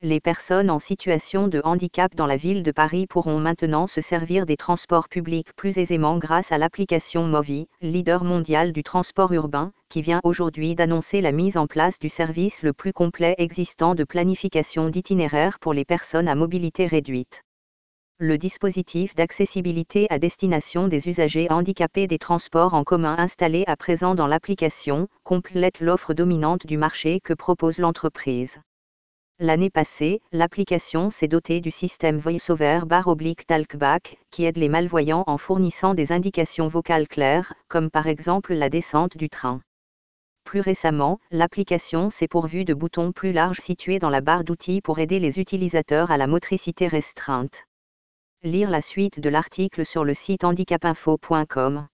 Les personnes en situation de handicap dans la ville de Paris pourront maintenant se servir des transports publics plus aisément grâce à l'application Movi, leader mondial du transport urbain, qui vient aujourd'hui d'annoncer la mise en place du service le plus complet existant de planification d'itinéraires pour les personnes à mobilité réduite. Le dispositif d'accessibilité à destination des usagers handicapés des transports en commun installé à présent dans l'application complète l'offre dominante du marché que propose l'entreprise. L'année passée, l'application s'est dotée du système VoiceOver/Talkback, qui aide les malvoyants en fournissant des indications vocales claires, comme par exemple la descente du train. Plus récemment, l'application s'est pourvue de boutons plus larges situés dans la barre d'outils pour aider les utilisateurs à la motricité restreinte. Lire la suite de l'article sur le site handicapinfo.com.